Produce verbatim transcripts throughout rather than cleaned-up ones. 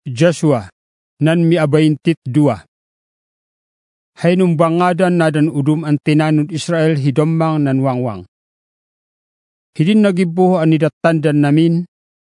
Joshua, nan miabaintit dua. Hainum bangadan nadan udum ang tinanud Israel hidommang nan wangwang. Hidin nagibuho anidatandan namin,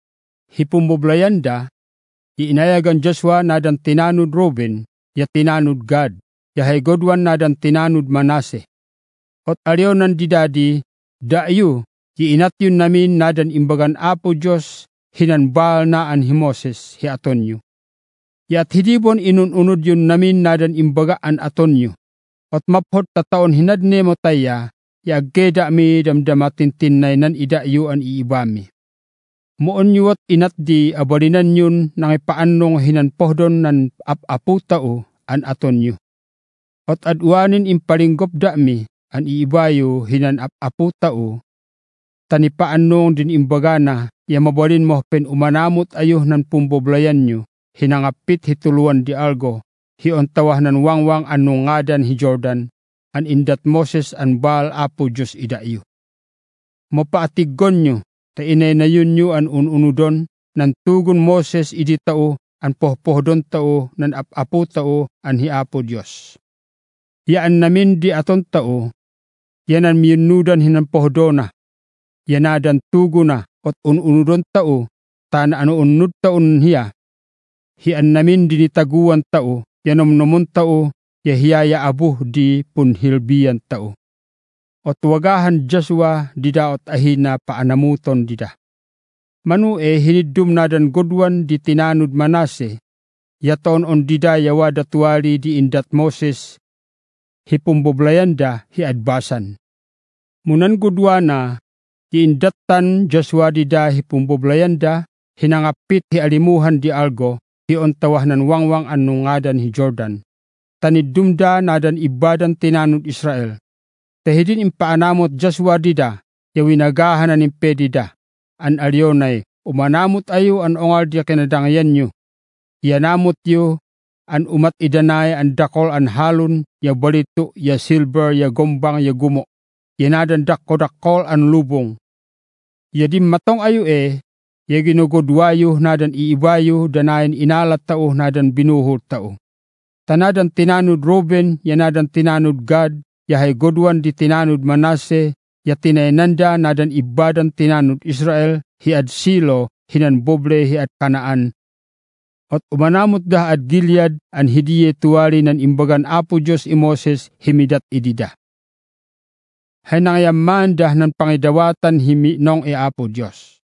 hipumboblayanda, iinayagan Joshua nadan tinanud Ruben, ya tinanud Gad, ya haygodwan nadan tinanud Manase. Ot aryonan didadi, daayu, iinatyun namin nadan imbagan apo Diyos, hinanbal na an hi Moses, hi Atonyo. Yat hidibon inununod yun namin nadan imbaga an Atonyo. Ot maphot tataon hinadne mo taya, yagkeda mi damdamatin tinnay nan idayu an iibami. Moon yuwat inatdi abalinan yun nang ipaanong hinanpohdon nan ap-apu tao an Atonyo. Ot adwanin imparinggop da mi an iibayo hinan ap-apu tao, tanipaanong din imbaga na, ya mabalin mo pen umanamot ayo nan pumboblayan nyo, hinangapit hituluan di algo, hiontawah nan wangwang anungadan hi Jordan, an indat Moses an Baal apo Diyos idayo. Mapaatiggon nyo, ta inay na yun nyo an ununudon, nan tugon Moses idi tao, an pohpohdon tao, nan ap-apo tao, an hi apo Diyos. Yaan namin di aton tao, yanan miyunudan hinan pohdona, yanadan tugo na, ot ununudon tao, tan ano unud taon hiya, hian namin dinitaguan tao, yanomnomon tao, yahiyaya abuh di punhilbiyan tao. Ot wagahan Joshua didaot ahina paanamuton dida. Manu e hinidum nadan godwan di tinanud Manase, yaton on dida yawa datuari di indat Moses, hipumboblayanda hi adbasan. Munan godwana, di indatan Joshua dida hipumboblayanda, hinangapit hi alimuhan di algo, hiontawah nan wangwang anungadan hi Jordan. Tanidumda nadan ibadan tinanud Israel. Tahidin impaanamot Joshua dida, yawinagahan an impedida. An alyonay, umanamot ayo an ongal dia kinadangyan nyo. Yanamot yo, an umat idanay an dakol an halon, ya balito, ya silver, ya gombang, ya gumo. Yanadan dakko-dakol an lubong. Yadim matong ayo e, ya ginugodwayo nadan iibayo danayin inalat tao nadan binuhol tao. Tanadan tinanud Ruben, yanadan tinanud Gad, yahay godwan di tinanud Manase, ya tinaynanda nadan ibadan tinanud Israel, hiad Silo, hinan boble hiad Kanaan. Ot umanamot da ad Gilead, an hidiye tuwari nan imbagan apo Diyos i Moses, himidat idida. Hay nangyaman dah nan pangidawatan himi nong e apo Diyos.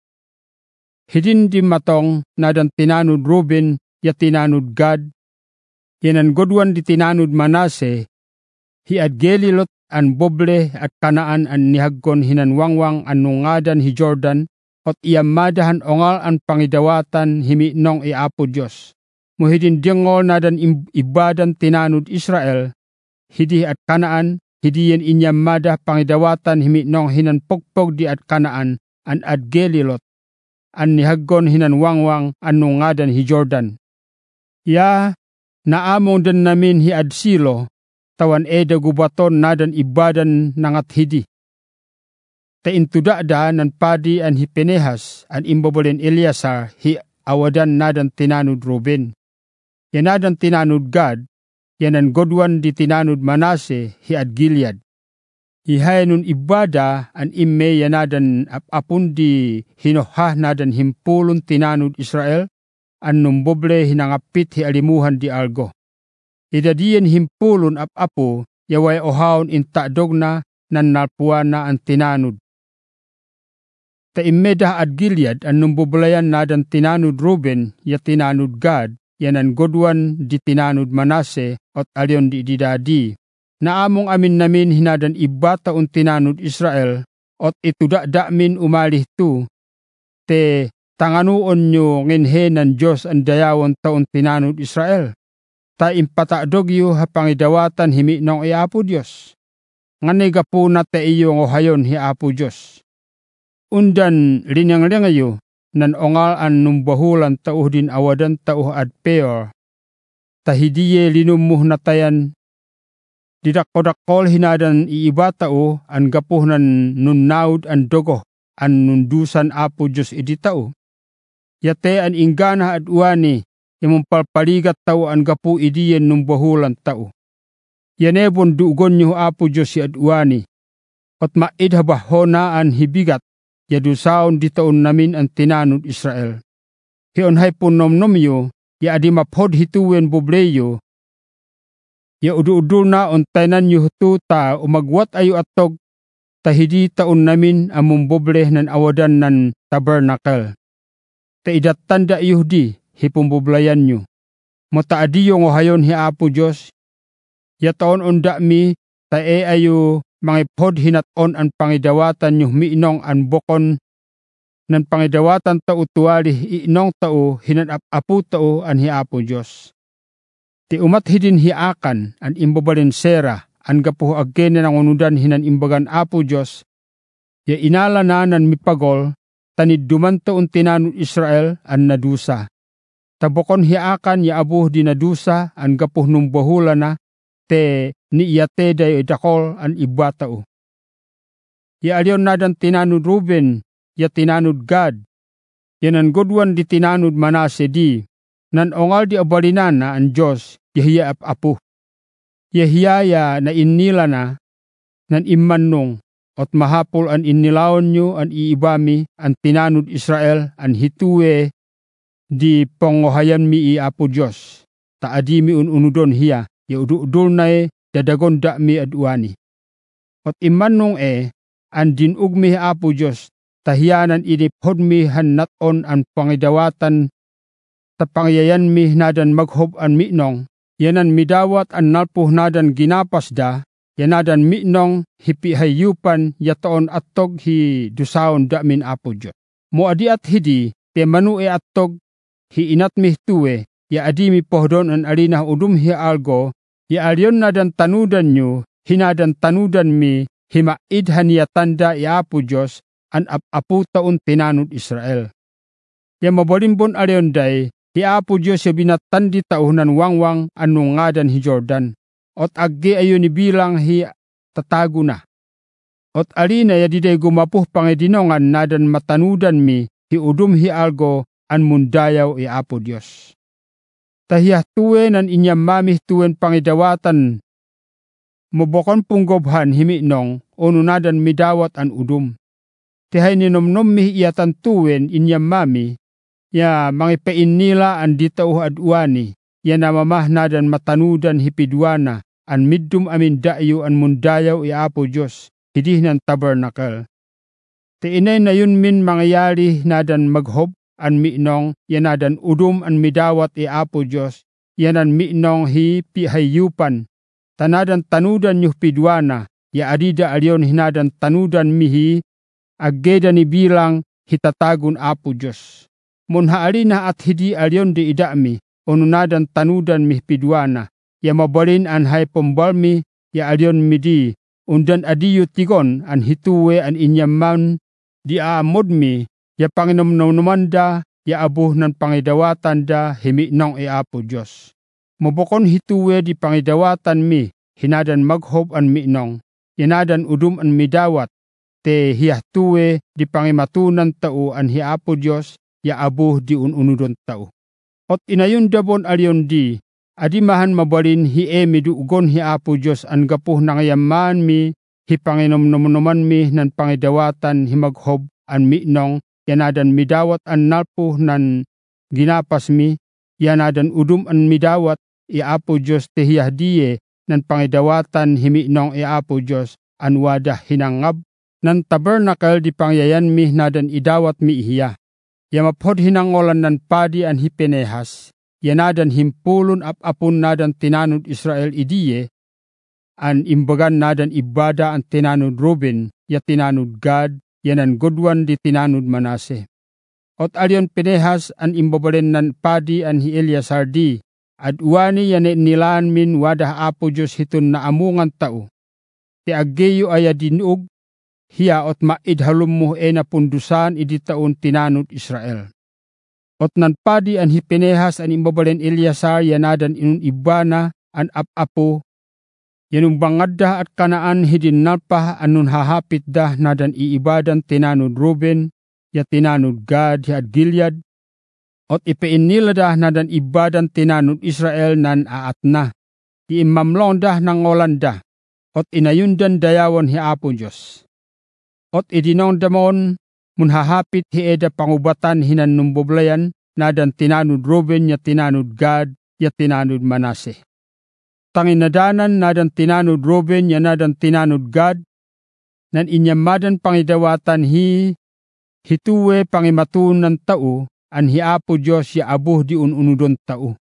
Hidin di matong nadan tinanud Ruben, ya tinanud Gad, yanan godwan di tinanud Manase, hiad Gelilot an boble at Kanaan an nihaggon hinan wangwang an nungadan hi Jordan, ot iyamadahan ongal an pangidawatan himi nong e apo Diyos. Muhidin dingol nadan ibadan tinanud Israel, hidi at Kanaan, hidiyen inyamada pangidawatan himi nong hinan pogpog di at Kanaan, an ad Gelilot, an nihaggon hinan wangwang an nungadan hi Jordan. Ya, naamong dan namin hi ad Silo, tawan eda gubaton nadan ibadan nangat hidi. Ta intudada nan padi an hi Pinehas, an imbabalin Eleazar, hi awadan nadan tinanud Ruben. Yanadan tinanud Gad, yanan godwan di tinanud Manase, hi ad Gilead. Ihay nun ibada an imme yanadan apapun di hinohah nadan himpulun tinanud Israel, an numboble hinangapit hi alimuhan di algo. Idadiyen himpulun ap-apo, yaway ohaon intadog na nan nalpuan na ang tinanud. Ta immedah ad Gilead an numboblayan nadan tinanud Ruben, ya tinanud Gad, yanan godwan di tinanud Manase, ot alyon di didadi. Naamong amin namin hinadan ibata un tinanud Israel, ot itudakda min umalih tu, te tanganuon nyo nginhe ng Diyos ang dayawon taon tinanud Israel. Ta impatakdog yu ha pangidawatan himi nong i apo Diyos. Nganiga po na te iyo ngohayon hi apo Diyos. Undan linyang-linyang yu, nan ongal an numbahulan tauh din awadan tauh ad Peor. Tahidiye linumuh natayan, didakko-dakkol hinadan iiba tauh, an gapuh nan nunnaud an dogoh, an nundusan apo Diyos idi tauh. Yate an inggana at uani, yamong palpaligat tao an gapu idiyen nung bahulan tao. Yanebon duugon nyo Apo Diyos si aduani, at maidhabahona an hibigat, yadusaon di taon namin ang tinanod Israel. Hionhay po nomnom yo, ya adi maphod hituwen bubleyo, ya udu-udul na ontainan nyo hututa umagwat ayo atog, tahidi taon namin among boble nan awadan nan tabernacle. Taidat tanda Yehudi, hipumbublayan nyo. Mataadiyo ngohayon hi Apo Diyos, ya taon onda mi, tae ayo mangipod hinaton ang pangidawatan nyo miinong an bokon nan pangidawatan tao tuwali iinong tao hinanap-apu tao an hi Apo Diyos. Ti umat hidin hiakan an imbabalin sera an gapuh agene ng unudan hinan imbagan Apo Diyos, ya inala na nan mipagol tanid duman taon tinanod Israel an nadusa. Tabokon hiakan ya abuh di nadusa an gapuh nung bahula na te ni iyate dayo idakol an ibatao. Ya aliyon nadan tinanud Ruben, ya tinanud Gad, yan ang godwan di tinanud Manase di, nan ongal di abalinan na ang Diyos, yahiya ap-apu. Yahiyaya na inila na, nan imanong, at mahapol an inilaon nyo an iibami, ang tinanud Israel, an hituwe, di pongohayan mi i Apo Diyos, taadi mi ununudon hiya, ya udu-udul na dadagon da mi aduani. At imanong e, an dinug mi Apo Diyos, tahiyanan iniphod mi hannaton an pangidawatan, tapangyayan mi nadan maghob an minong, yanan midawat an nalpuh nadan ginapasda, yanadan minong hipihayupan yataon attog hi dusaon da min Apo Diyos. Mo adi at hidi, te manu e attog, hi inat mi tuwe, ya adi mi pohdon an alinah udum hi algo, ya aliyon nadan tanudan nyo, hinadan tanudan mi, himaidhan ya tanda ya Apo Diyos, an ap-apu taon tinanod Israel. Ya mabalimbon aliyon day, hi Apo Diyos ya binatan di taunan wangwang anong ngadan hi Jordan, ot agge ayo ni bilang hi tatago na. Ot alina ya diday gumapuh pangidinongan nadan matanudan mi, hi udum hi algo, an mundayaw i Apo Diyos. Tahiyah tuwe nan inyam mamih tuwen pangidawatan, mubokon punggobhan himinong, onunadan midawat an udum. Tihay ninomnom mi iyatan tuwen inyam mami, ya mangipain nila an ditauh aduani, ya namamah nadan matanudan hipidwana, an middum amin dayo an mundayaw i Apo Diyos, hidih nan tabernacle. Ti inay na yun min mangyayari nadan maghob, an minong yanadan udum an midawat i Apo Diyos, yanan minong hi pihayupan, tanadan tanudan nyuh pidwana, ya adida aliyon hinadan tanudan mihi, aggeda ni bilang hitatagun Apo Diyos. Munha alina at hidi aliyon di idami, onunadan tanudan mih pidwana, ya mabalin an hay pombalmi, ya aliyon midi, undan adiyo tigon an hituwe an inyaman, di aamod mi, ya panginomnomanda, ya abuh nan pangidawatan da himinong i Apo Diyos. Mabokon hituwe di pangidawatan mi, hinadan maghob an minong, yanadan udum an midawat, te hiyahtuwe di pangimatunan tao an hi Apo Diyos, ya abuh di ununudon tao. Ot inayon dabon aliyon di, adimahan mabalin hi e miduugon hi Apo Diyos an gapuh nangayaman mi, hi panginomnomnoman mi nan pangidawatan hi maghob an minong, yanadan midawat an nalpuh nan ginapas mi, yanadan udum an midawat i Apo Diyos tehiyah diye nan pangidawatan himinong i Apo Diyos an wadah hinangab nan tabernacle di pangyayan mi nadan idawat mi ihiya. Yamapod hinangolan nan padi an hipenehas, yanadan himpulun ap-apun nadan tinanod Israel idiye, an imbagan nadan ibada an tinanod Ruben, ya tinanod Gad, yanan godwan di tinanud Manase. Ot aliyon Pinehas an imbabalen nan padi an hi Eleazar di, at uwani yan nilaan min wadah Apo Diyos hitun na amungan tao. Ti aggeyo aya dinug, hiya ot maidhalum mo e na pundusan idi taon tinanud Israel. Ot nan padi an hi Pinehas an imbabalen Eleazar yanadan inun ibana an ap-apo, yanong bangadda at kanaan hidin nalpah anun hahapit dah nadan iibadan tinanud Ruben, ya tinanud Gad at Gilead. ot ipainilada nadan ibadan tinanod Israel nan aatna. Ti imamlongda ng ngolanda, ot inayundan dayawan hi Apo Diyos. Ot idinongdamon munhahapit hi eda pangubatan hinan numboblayan nadan tinanod Ruben ya tinanod Gad ya tinanod Manase. Tanginadanan nadan tinanod Ruben ya nadan tinanod Gad, nan inyamadan pangidawatan hi hituwe pangimatun ng tao, an hi Apo Diyos ya abuh di ununudon tao.